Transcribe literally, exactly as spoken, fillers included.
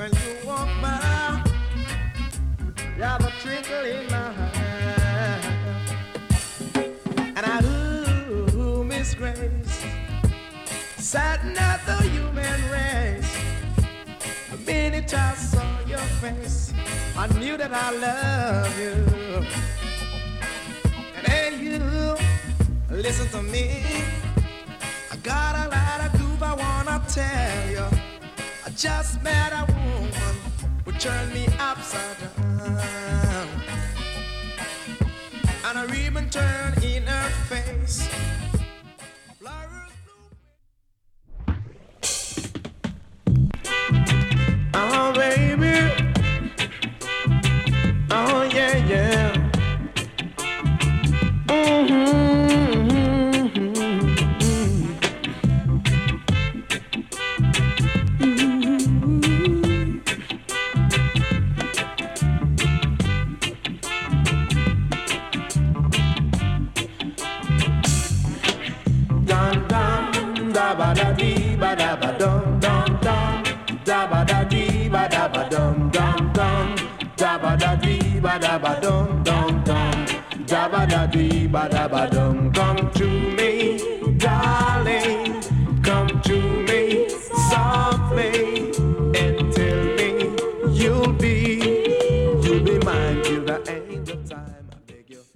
When you walk by, you have a twinkle in my eye. And I, ooh, Miss Grace, sadden at the human race. The minute I saw your face, I knew that I love you. And hey, you, listen to me. I got a lot of groove I wanna tell you. I just met a woman who turned me upside down, and a ribbon turned in her face. Oh baby, oh yeah yeah. Mm-hmm. Da ba da dee ba da ba dum dum dum. Da ba da dee ba da ba dum dum dum. Da ba da dee ba da ba dum dum dum. Da ba da dee ba da ba dum